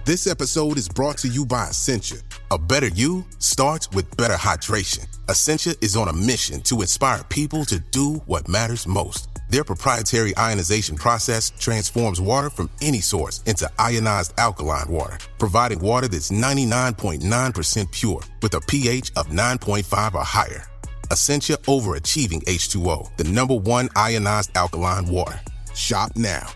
This episode is brought to you by Essentia. A better you starts with better hydration. Essentia is on a mission to inspire people to do what matters most. Their proprietary ionization process transforms water from any source into ionized alkaline water, providing water that's 99.9% pure with a pH of 9.5 or higher. Essentia Overachieving H2O, the #1 ionized alkaline water. Shop now.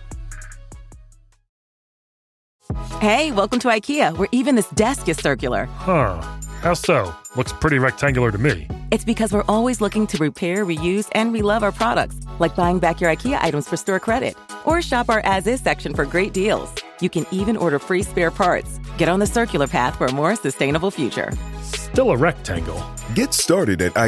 Hey, welcome to IKEA, where even this desk is circular. Huh. How so? Looks pretty rectangular to me. It's because we're always looking to repair, reuse, and relove our products, like buying back your IKEA items for store credit. Or shop our as-is section for great deals. You can even order free spare parts. Get on the circular path for a more sustainable future. Still a rectangle. Get started at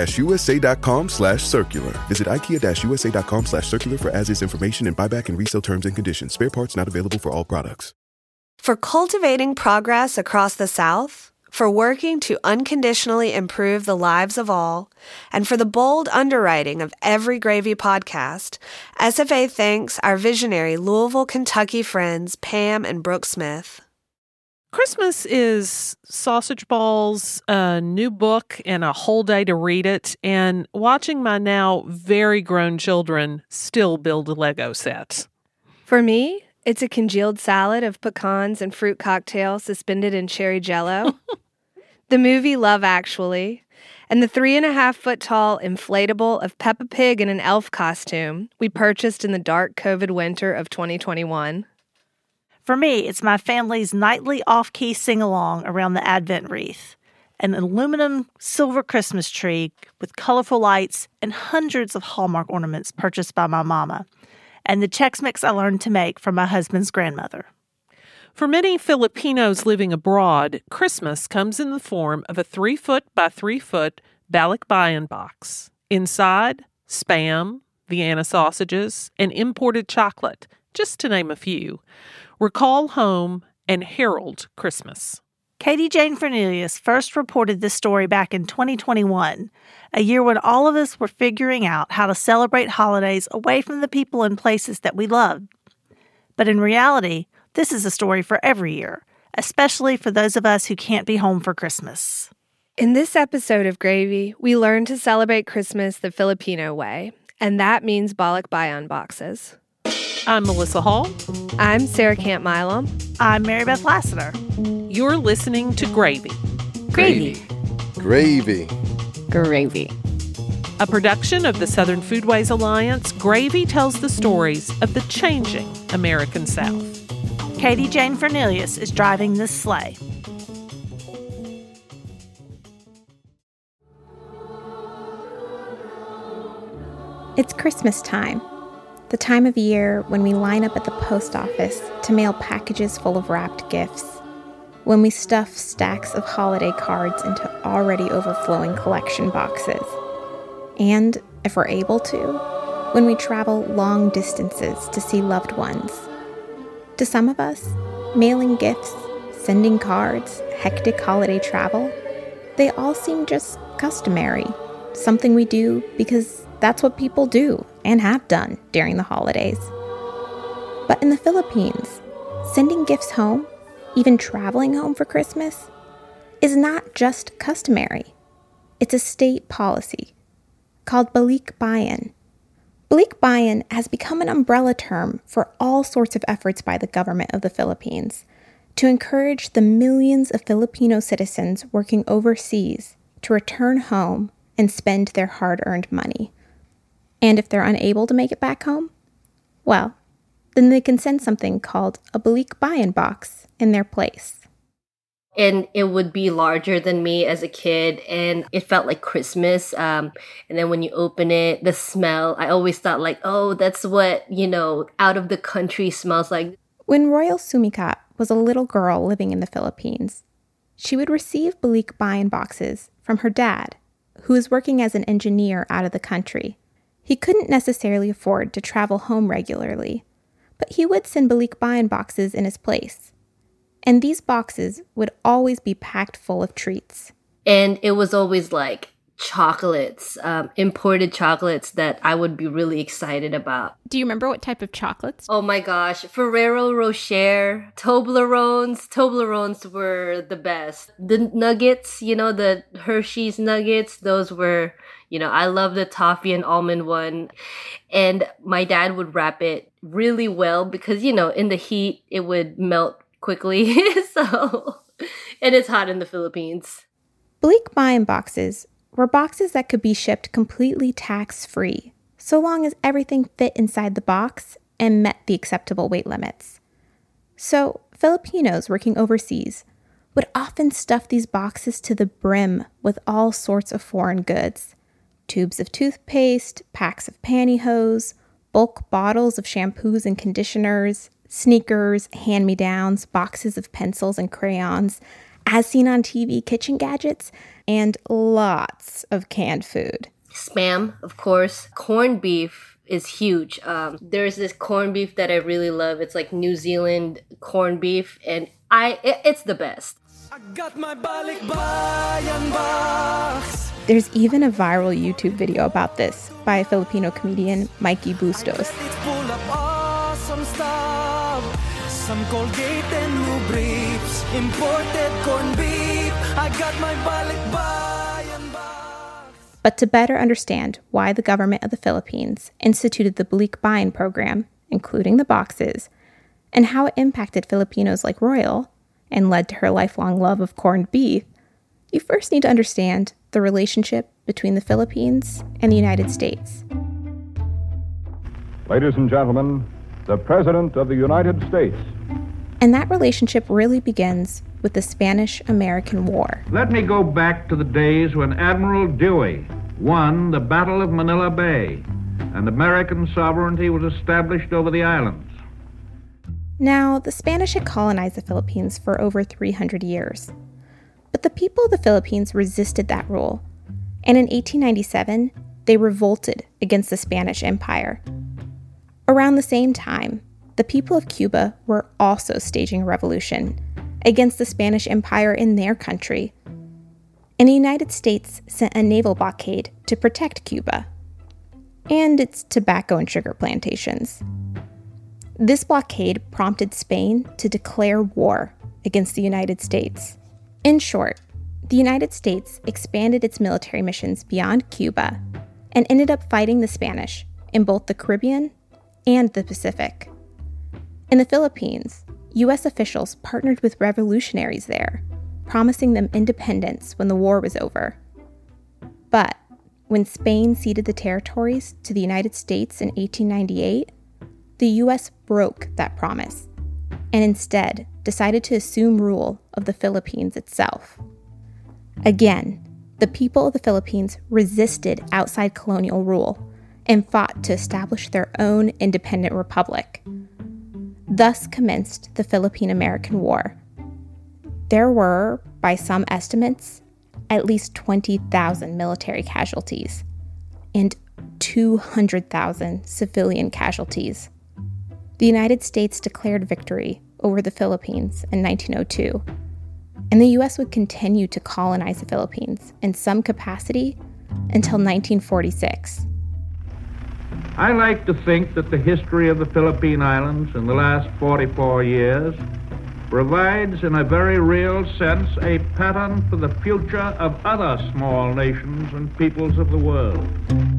IKEA-USA.com/circular. Visit IKEA-USA.com/circular for as-is information and buyback and resale terms and conditions. Spare parts not available for all products. For cultivating progress across the South, for working to unconditionally improve the lives of all, and for the bold underwriting of every Gravy podcast, SFA thanks our visionary Louisville, Kentucky friends Pam and Brooke Smith. Christmas is sausage balls, a new book, and a whole day to read it, and watching my now very grown children still build Lego sets. For me, it's a congealed salad of pecans and fruit cocktail suspended in cherry jello, the movie Love Actually, and the 3.5-foot-tall inflatable of Peppa Pig in an elf costume we purchased in the dark COVID winter of 2021. For me, it's my family's nightly off-key sing-along around the Advent wreath, an aluminum silver Christmas tree with colorful lights and hundreds of Hallmark ornaments purchased by my mama, and the Chex Mix I learned to make from my husband's grandmother. For many Filipinos living abroad, Christmas comes in the form of a 3-foot by 3-foot balikbayan box. Inside, Spam, Vienna sausages, and imported chocolate, just to name a few. Recall home and herald Christmas. Katie Jane Fernelius first reported this story back in 2021, a year when all of us were figuring out how to celebrate holidays away from the people and places that we loved. But in reality, this is a story for every year, especially for those of us who can't be home for Christmas. In this episode of Gravy, we learn to celebrate Christmas the Filipino way, and that means balikbayan boxes. I'm Melissa Hall. I'm Sarah Camp-Milam. I'm Mary Beth Lassiter. You're listening to Gravy. Gravy. Gravy. Gravy. A production of the Southern Foodways Alliance, Gravy tells the stories of the changing American South. Katie Jane Fernelius is driving this sleigh. It's Christmas time. The time of year when we line up at the post office to mail packages full of wrapped gifts, when we stuff stacks of holiday cards into already overflowing collection boxes, and, if we're able to, when we travel long distances to see loved ones. To some of us, mailing gifts, sending cards, hectic holiday travel, they all seem just customary, something we do because that's what people do and have done during the holidays. But in the Philippines, sending gifts home, even traveling home for Christmas, is not just customary. It's a state policy called balikbayan. Balikbayan has become an umbrella term for all sorts of efforts by the government of the Philippines to encourage the millions of Filipino citizens working overseas to return home and spend their hard-earned money. And if they're unable to make it back home, well, then they can send something called a balikbayan box in their place. And it would be larger than me as a kid, and it felt like Christmas. And then when you open it, the smell, I always thought like, oh, that's what, out of the country smells like. When Royal Sumikat was a little girl living in the Philippines, she would receive balikbayan boxes from her dad, who was working as an engineer out of the country. He couldn't necessarily afford to travel home regularly, but he would send balikbayan boxes in his place. And these boxes would always be packed full of treats. And it was always like chocolates, imported chocolates that I would be really excited about. Do you remember what type of chocolates? Oh my gosh, Ferrero Rocher, Toblerones. Toblerones were the best. The nuggets, the Hershey's nuggets, those were, I love the toffee and almond one. And my dad would wrap it really well because, in the heat, it would melt quickly. And it's hot in the Philippines. Bleak Buy-in boxes were boxes that could be shipped completely tax-free, so long as everything fit inside the box and met the acceptable weight limits. So, Filipinos working overseas would often stuff these boxes to the brim with all sorts of foreign goods. Tubes of toothpaste, packs of pantyhose, bulk bottles of shampoos and conditioners, sneakers, hand-me-downs, boxes of pencils and crayons, as seen on TV kitchen gadgets, and lots of canned food. Spam, of course. Corned beef is huge. There's this corned beef that I really love. It's like New Zealand corned beef, and it's the best. I got my balikbayan box. There's even a viral YouTube video about this by a Filipino comedian, Mikey Bustos. It's full of awesome stuff. Some Colgate and new briefs. Imported corned beef. I got my balikbayan box. But to better understand why the government of the Philippines instituted the Bleak Buy-in program, including the boxes, and how it impacted Filipinos like Royal and led to her lifelong love of corned beef, you first need to understand the relationship between the Philippines and the United States. Ladies and gentlemen, the President of the United States. And that relationship really begins with the Spanish-American War. Let me go back to the days when Admiral Dewey won the Battle of Manila Bay and American sovereignty was established over the islands. Now, the Spanish had colonized the Philippines for over 300 years. But the people of the Philippines resisted that rule, and in 1897, they revolted against the Spanish Empire. Around the same time, the people of Cuba were also staging a revolution against the Spanish Empire in their country, and the United States sent a naval blockade to protect Cuba and its tobacco and sugar plantations. This blockade prompted Spain to declare war against the United States. In short, the United States expanded its military missions beyond Cuba and ended up fighting the Spanish in both the Caribbean and the Pacific. In the Philippines, U.S. officials partnered with revolutionaries there, promising them independence when the war was over. But when Spain ceded the territories to the United States in 1898, the U.S. broke that promise and instead decided to assume rule of the Philippines itself. Again, the people of the Philippines resisted outside colonial rule and fought to establish their own independent republic. Thus commenced the Philippine-American War. There were, by some estimates, at least 20,000 military casualties and 200,000 civilian casualties. The United States declared victory over the Philippines in 1902, and the U.S. would continue to colonize the Philippines in some capacity until 1946. I like to think that the history of the Philippine Islands in the last 44 years provides in a very real sense a pattern for the future of other small nations and peoples of the world.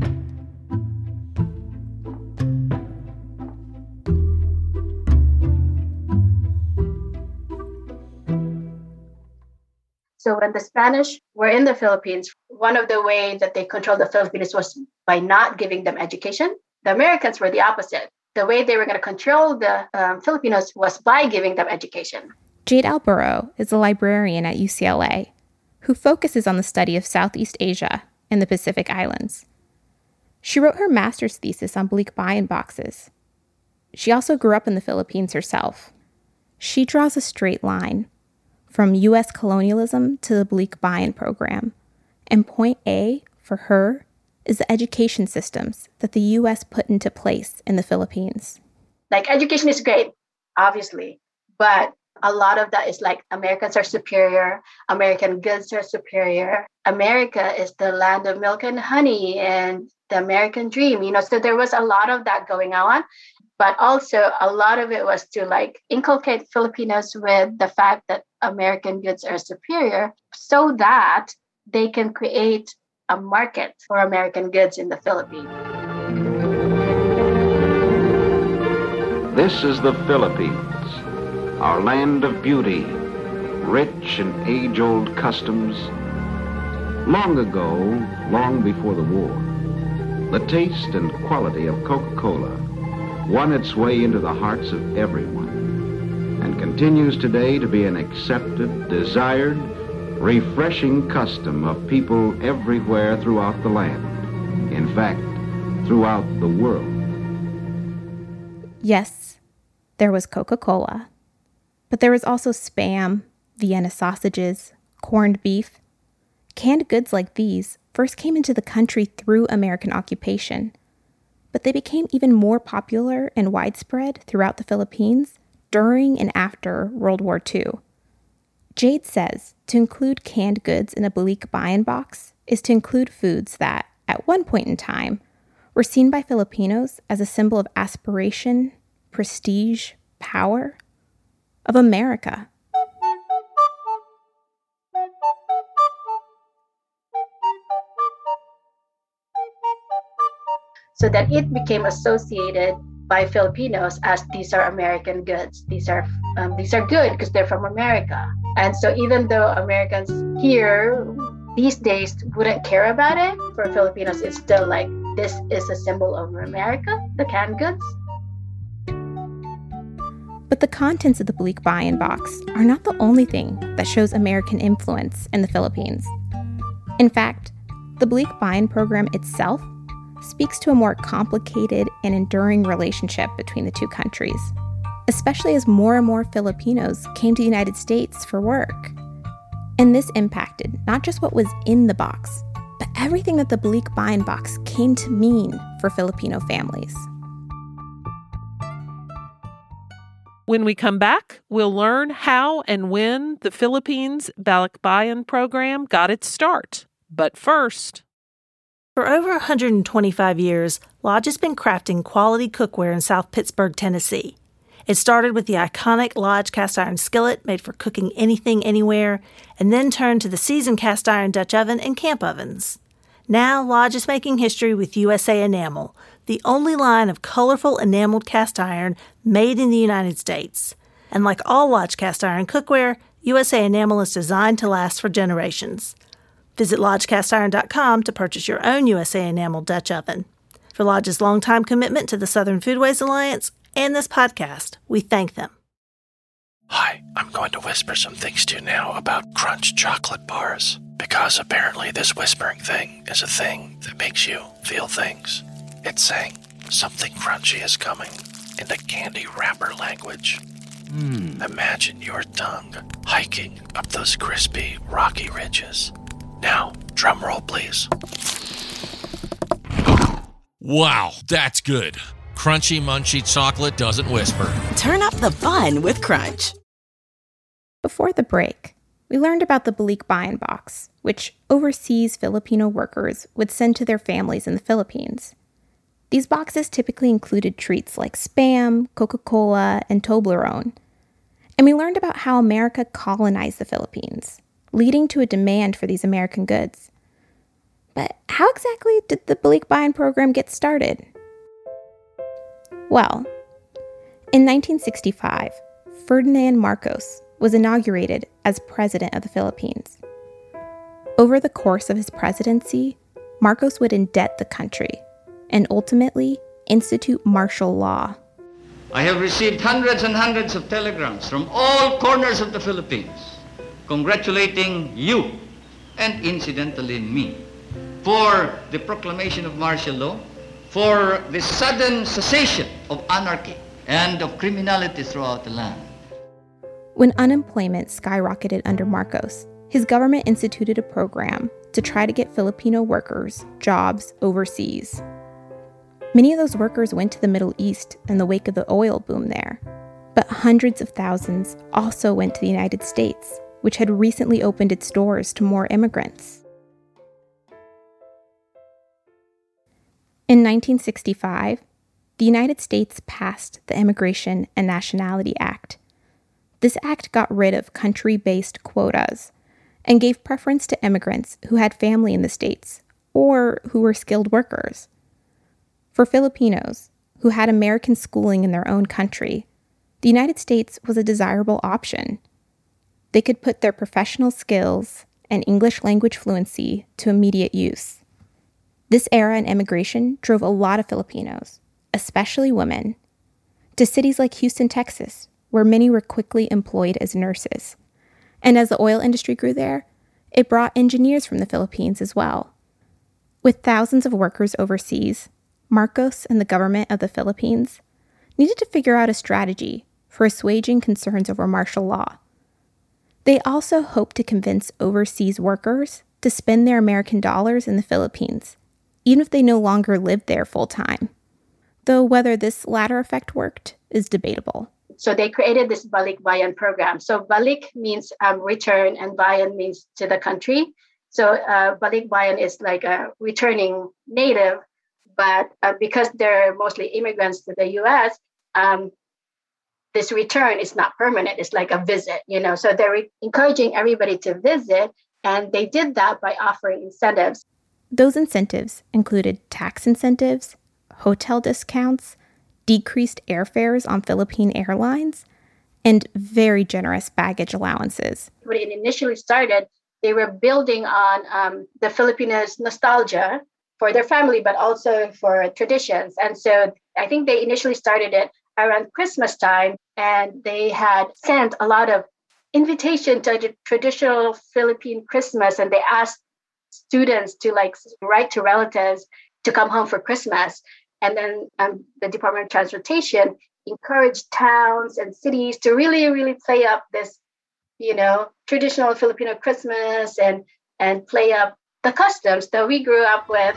So when the Spanish were in the Philippines, one of the ways that they controlled the Filipinos was by not giving them education. The Americans were the opposite. The way they were going to control the Filipinos was by giving them education. Jade Alburo is a librarian at UCLA who focuses on the study of Southeast Asia and the Pacific Islands. She wrote her master's thesis on Bleak Buy-in boxes. She also grew up in the Philippines herself. She draws a straight line from U.S. colonialism to the Bleak Buy-in program, and point A for her is the education systems that the U.S. put into place in the Philippines. Like, education is great, obviously, but a lot of that is like Americans are superior, American goods are superior. America is the land of milk and honey and the American dream, so there was a lot of that going on. But also a lot of it was to like inculcate Filipinos with the fact that American goods are superior so that they can create a market for American goods in the Philippines. This is the Philippines, our land of beauty, rich in age-old customs. Long ago, long before the war, the taste and quality of Coca-Cola won its way into the hearts of everyone and continues today to be an accepted, desired, refreshing custom of people everywhere throughout the land. In fact, throughout the world. Yes, there was Coca-Cola, but there was also Spam, Vienna sausages, corned beef. Canned goods like these first came into the country through American occupation, but they became even more popular and widespread throughout the Philippines during and after World War II. Jade says to include canned goods in a Balikbayan box is to include foods that, at one point in time, were seen by Filipinos as a symbol of aspiration, prestige, power, of America. So that it became associated by Filipinos as these are American goods. These are good because they're from America. And so even though Americans here these days wouldn't care about it, for Filipinos it's still like this is a symbol of America, the canned goods. But the contents of the Balikbayan box are not the only thing that shows American influence in the Philippines. In fact, the Balikbayan program itself speaks to a more complicated and enduring relationship between the two countries, especially as more and more Filipinos came to the United States for work. And this impacted not just what was in the box, but everything that the Balikbayan box came to mean for Filipino families. When we come back, we'll learn how and when the Philippines Balikbayan program got its start. But first, for over 125 years, Lodge has been crafting quality cookware in South Pittsburgh, Tennessee. It started with the iconic Lodge cast iron skillet made for cooking anything, anywhere, and then turned to the seasoned cast iron Dutch oven and camp ovens. Now, Lodge is making history with USA Enamel, the only line of colorful enameled cast iron made in the United States. And like all Lodge cast iron cookware, USA Enamel is designed to last for generations. Visit LodgeCastIron.com to purchase your own USA Enamel Dutch oven. For Lodge's longtime commitment to the Southern Foodways Alliance and this podcast, we thank them. Hi, I'm going to whisper some things to you now about Crunch chocolate bars, because apparently this whispering thing is a thing that makes you feel things. It's saying something crunchy is coming in the candy wrapper language. Imagine your tongue hiking up those crispy, rocky ridges. Now, drum roll, please. Wow, that's good. Crunchy, munchy chocolate doesn't whisper. Turn up the fun with Crunch. Before the break, we learned about the Balikbayan box, which overseas Filipino workers would send to their families in the Philippines. These boxes typically included treats like Spam, Coca-Cola, and Toblerone. And we learned about how America colonized the Philippines, leading to a demand for these American goods. But how exactly did the Balikbayan program get started? Well, in 1965, Ferdinand Marcos was inaugurated as president of the Philippines. Over the course of his presidency, Marcos would indebt the country and ultimately institute martial law. I have received hundreds and hundreds of telegrams from all corners of the Philippines congratulating you, and incidentally me, for the proclamation of martial law, for the sudden cessation of anarchy and of criminality throughout the land. When unemployment skyrocketed under Marcos, his government instituted a program to try to get Filipino workers jobs overseas. Many of those workers went to the Middle East in the wake of the oil boom there, but hundreds of thousands also went to the United States, which had recently opened its doors to more immigrants. In 1965, the United States passed the Immigration and Nationality Act. This act got rid of country-based quotas and gave preference to immigrants who had family in the States or who were skilled workers. For Filipinos who had American schooling in their own country, the United States was a desirable option. They could put their professional skills and English language fluency to immediate use. This era in immigration drove a lot of Filipinos, especially women, to cities like Houston, Texas, where many were quickly employed as nurses. And as the oil industry grew there, it brought engineers from the Philippines as well. With thousands of workers overseas, Marcos and the government of the Philippines needed to figure out a strategy for assuaging concerns over martial law. They also hoped to convince overseas workers to spend their American dollars in the Philippines, even if they no longer lived there full-time. Though whether this latter effect worked is debatable. So they created this Balik Bayan program. So Balik means return and Bayan means to the country. So Balik Bayan is like a returning native, but because they're mostly immigrants to the U.S., this return is not permanent. It's like a visit, So they're encouraging everybody to visit, and they did that by offering incentives. Those incentives included tax incentives, hotel discounts, decreased airfares on Philippine airlines, and very generous baggage allowances. When it initially started, they were building on the Filipinos' nostalgia for their family, but also for traditions. And so I think they initially started it around Christmas time, and they had sent a lot of invitation to the traditional Philippine Christmas, and they asked students to write to relatives to come home for Christmas. And then the Department of Transportation encouraged towns and cities to really, really play up this, traditional Filipino Christmas and play up the customs that we grew up with.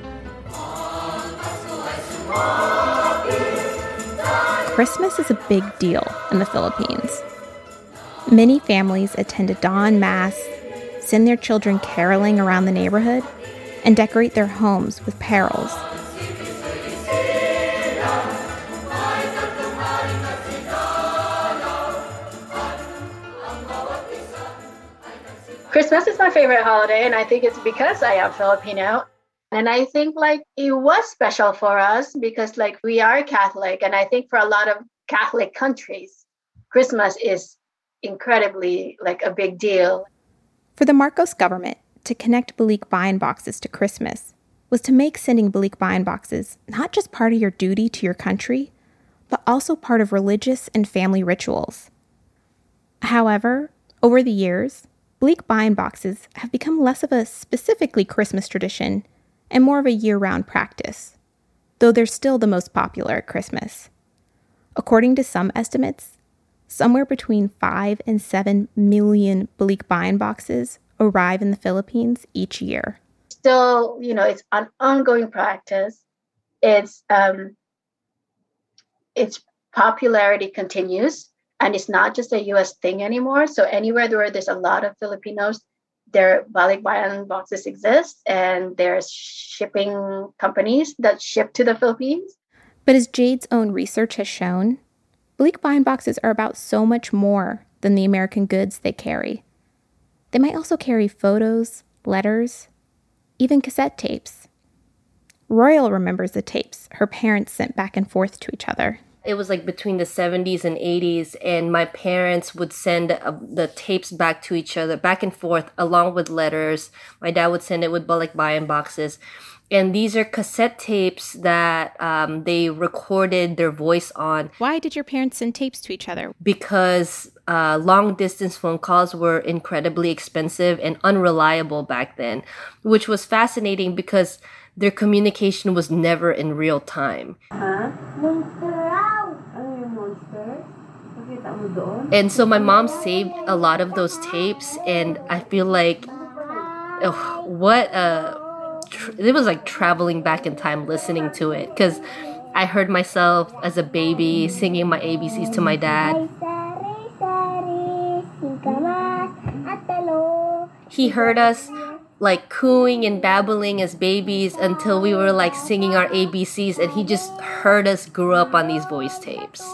Christmas is a big deal in the Philippines. Many families attend a dawn mass, send their children caroling around the neighborhood, and decorate their homes with parols. Christmas is my favorite holiday, and I think it's because I am Filipino. And I think it was special for us because we are Catholic, and I think for a lot of Catholic countries, Christmas is incredibly a big deal. For the Marcos government to connect Balik Bayan boxes to Christmas was to make sending Balik Bayan boxes not just part of your duty to your country, but also part of religious and family rituals. However, over the years, Balik Bayan boxes have become less of a specifically Christmas tradition and more of a year-round practice, though they're still the most popular at Christmas. According to some estimates, somewhere between 5 and 7 million Balik Bayan boxes arrive in the Philippines each year. Still, it's an ongoing practice. Its popularity continues. And it's not just a U.S. thing anymore. So anywhere where there's a lot of Filipinos, their Balik Bayan boxes exist, and there's shipping companies that ship to the Philippines. But as Jade's own research has shown, Balik Bayan boxes are about so much more than the American goods they carry. They might also carry photos, letters, even cassette tapes. Royal remembers the tapes her parents sent back and forth to each other. It was between the 70s and 80s, and my parents would send the tapes back to each other, back and forth, along with letters. My dad would send it with Balik Bayan boxes. And these are cassette tapes that they recorded their voice on. Why did your parents send tapes to each other? Because long-distance phone calls were incredibly expensive and unreliable back then, which was fascinating because their communication was never in real time. And so my mom saved a lot of those tapes, and I feel like, it was like traveling back in time listening to it, because I heard myself as a baby singing my ABCs to my dad. He heard us like cooing and babbling as babies until we were like singing our ABCs, and he just heard us grow up on these voice tapes.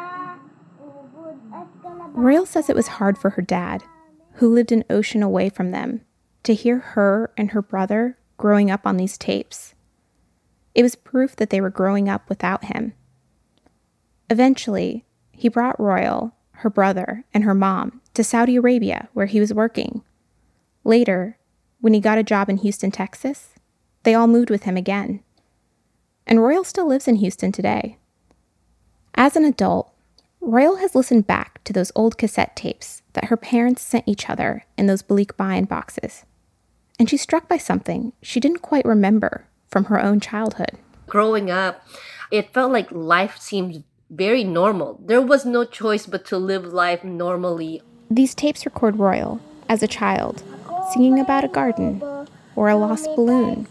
Royal says it was hard for her dad, who lived an ocean away from them, to hear her and her brother growing up on these tapes. It was proof that they were growing up without him. Eventually, he brought Royal, her brother, and her mom to Saudi Arabia, where he was working. Later, when he got a job in Houston, Texas, they all moved with him again. And Royal still lives in Houston today. As an adult, Royal has listened back to those old cassette tapes that her parents sent each other in those bleak buy-in boxes. And she's struck by something she didn't quite remember from her own childhood. Growing up, it felt like life seemed very normal. There was no choice but to live life normally. These tapes record Royal as a child, singing about a garden or a lost balloon.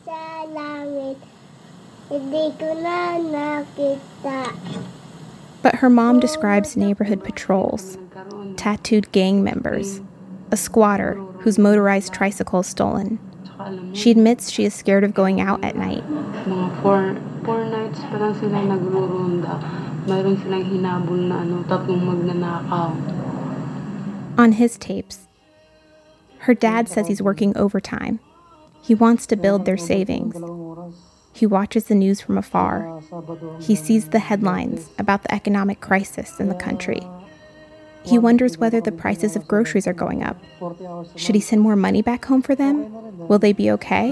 But her mom describes neighborhood patrols, tattooed gang members, a squatter whose motorized tricycle is stolen. She admits she is scared of going out at night. Four nights pa lang sila nagro-ronda. Mayroon silang hinabol na tatlong magnanakaw. On his tapes, her dad says he's working overtime. He wants to build their savings. He watches the news from afar. He sees the headlines about the economic crisis in the country. He wonders whether the prices of groceries are going up. Should he send more money back home for them? Will they be okay?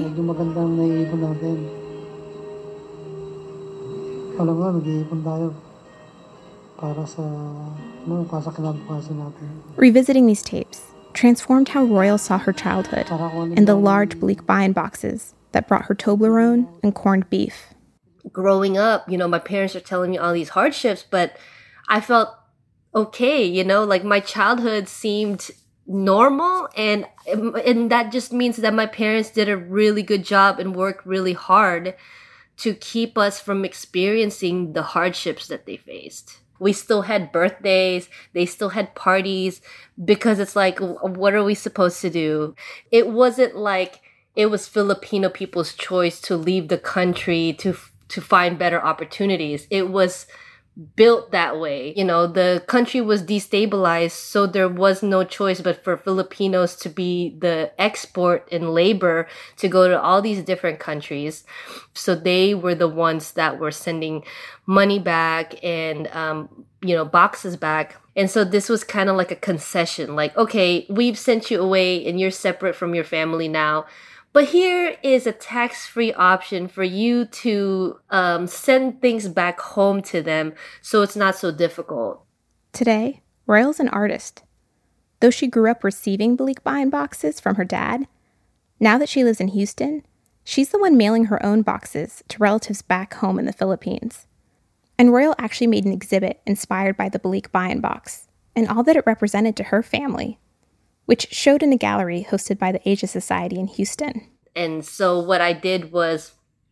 Revisiting these tapes transformed how Royal saw her childhood and the large bleak buy-in boxes that brought her Toblerone and corned beef. Growing up, my parents are telling me all these hardships, but I felt okay, like my childhood seemed normal, and that just means that my parents did a really good job and worked really hard to keep us from experiencing the hardships that they faced. We still had birthdays, they still had parties, because it's like, what are we supposed to do? It wasn't like it was Filipino people's choice to leave the country to find better opportunities. It was built that way. The country was destabilized, so there was no choice but for Filipinos to be the export in labor to go to all these different countries. So they were the ones that were sending money back and, boxes back. And so this was kind of like a concession, like, okay, we've sent you away and you're separate from your family now. But here is a tax-free option for you to send things back home to them so it's not so difficult. Today, Royal's an artist. Though she grew up receiving bleak buy-in boxes from her dad, now that she lives in Houston, she's the one mailing her own boxes to relatives back home in the Philippines. And Royal actually made an exhibit inspired by the bleak buy-in box and all that it represented to her family, which showed in a gallery hosted by the Asia Society in Houston. And so what I did was,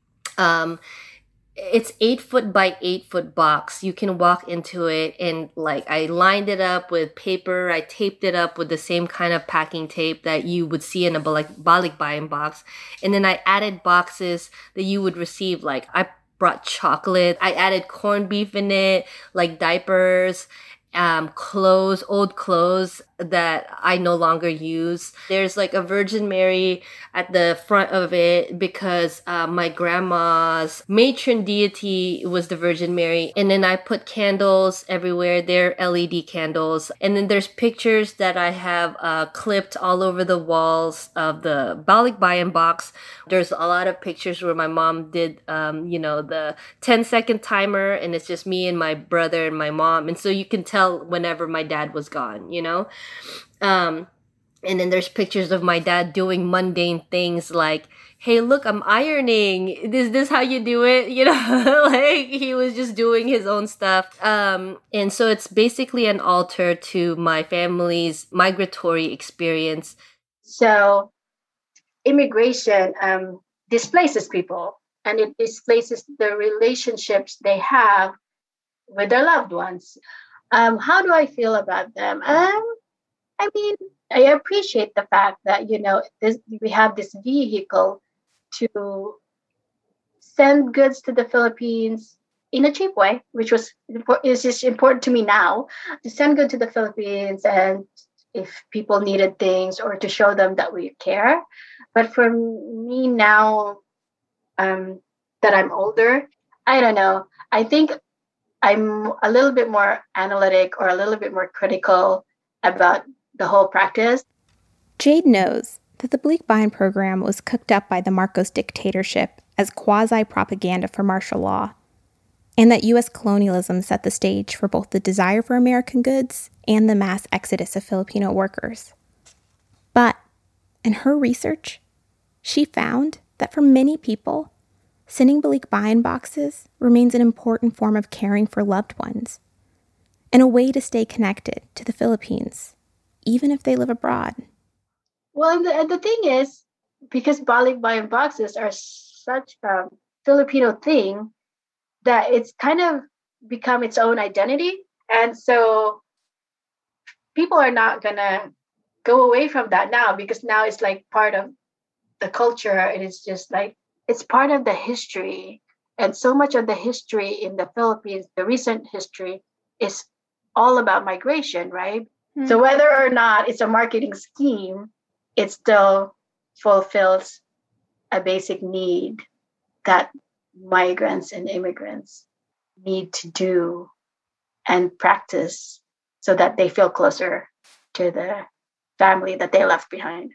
it's 8-foot by 8-foot box. You can walk into it, and I lined it up with paper. I taped it up with the same kind of packing tape that you would see in a balikbayan box. And then I added boxes that you would receive. I brought chocolate. I added corned beef in it, diapers, clothes, old clothes that I no longer use. There's a Virgin Mary at the front of it because my grandma's matron deity was the Virgin Mary. And then I put candles everywhere. They're LED candles. And then there's pictures that I have clipped all over the walls of the balikbayan box. There's a lot of pictures where my mom did, the 10-second timer, and it's just me and my brother and my mom. And so you can tell whenever my dad was gone, and then there's pictures of my dad doing mundane things like, hey, look, I'm ironing. Is this how you do it? He was just doing his own stuff. And so it's basically an altar to my family's migratory experience. So immigration displaces people, and it displaces the relationships they have with their loved ones. How do I feel about them? I appreciate the fact that, we have this vehicle to send goods to the Philippines in a cheap way, which is just important to me now, to send goods to the Philippines, and if people needed things, or to show them that we care. But for me now, that I'm older, I don't know. I think I'm a little bit more analytic, or a little bit more critical about the whole practice. Jade knows that the Bleak Bind program was cooked up by the Marcos dictatorship as quasi-propaganda for martial law, and that U.S. colonialism set the stage for both the desire for American goods and the mass exodus of Filipino workers. But in her research, she found that for many people, sending Bleak Bind boxes remains an important form of caring for loved ones, and a way to stay connected to the Philippines, even if they live abroad. Well, the thing is, because Bleak Bind boxes are such a Filipino thing, that it's kind of become its own identity. And so people are not going to go away from that now, because now it's like part of the culture. It is just like, it's part of the history. And so much of the history in the Philippines, the recent history, is all about migration, right? Mm-hmm. So whether or not it's a marketing scheme, it still fulfills a basic need that migrants and immigrants need to do and practice, so that they feel closer to the family that they left behind.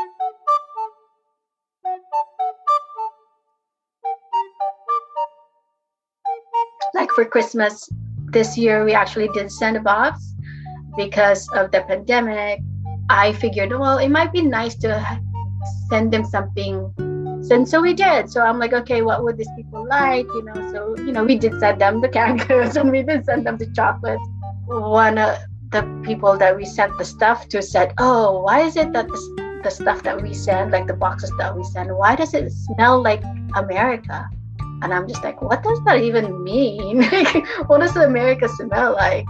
Like for Christmas this year, we actually did send a box because of the pandemic. I figured, well, it might be nice to send them something. And so we did. So I'm like, okay, what would these people like? So, we did send them the canned goods, and we did send them the chocolates. One of the people that we sent the stuff to said, oh, why is it that the stuff that we send, like the boxes that we send, why does it smell like America? And I'm just like, what does that even mean? What does America smell like?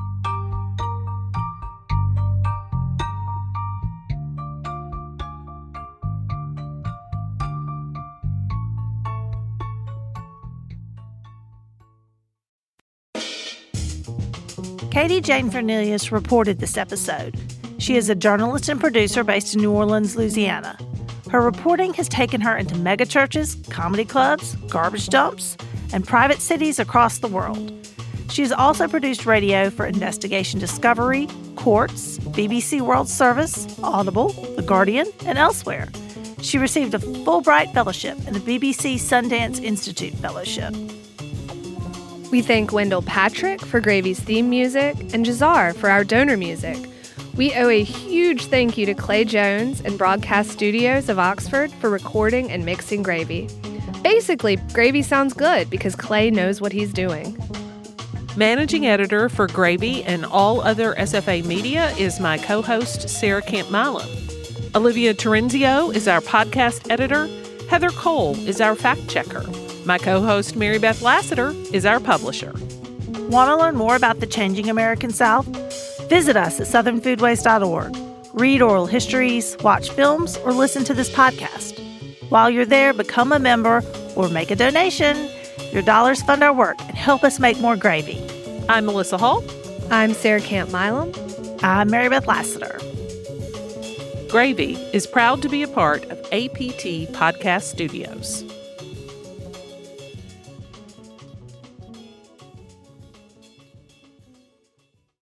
Katie Jane Fernelius reported this episode. She is a journalist and producer based in New Orleans, Louisiana. Her reporting has taken her into megachurches, comedy clubs, garbage dumps, and private cities across the world. She has also produced radio for Investigation Discovery, Quartz, BBC World Service, Audible, The Guardian, and elsewhere. She received a Fulbright Fellowship and the BBC Sundance Institute Fellowship. We thank Wendell Patrick for Gravy's theme music and Jazar for our donor music. We owe a huge thank you to Clay Jones and Broadcast Studios of Oxford for recording and mixing Gravy. Basically, Gravy sounds good because Clay knows what he's doing. Managing editor for Gravy and all other SFA media is my co-host, Sarah Camp Milam. Olivia Terenzio is our podcast editor. Heather Cole is our fact checker. My co-host, Mary Beth Lassiter, is our publisher. Want to learn more about the changing American South? Visit us at southernfoodways.org. Read oral histories, watch films, or listen to this podcast. While you're there, become a member or make a donation. Your dollars fund our work and help us make more Gravy. I'm Melissa Hall. I'm Sarah Camp Milam. I'm Mary Beth Lassiter. Gravy is proud to be a part of APT Podcast Studios.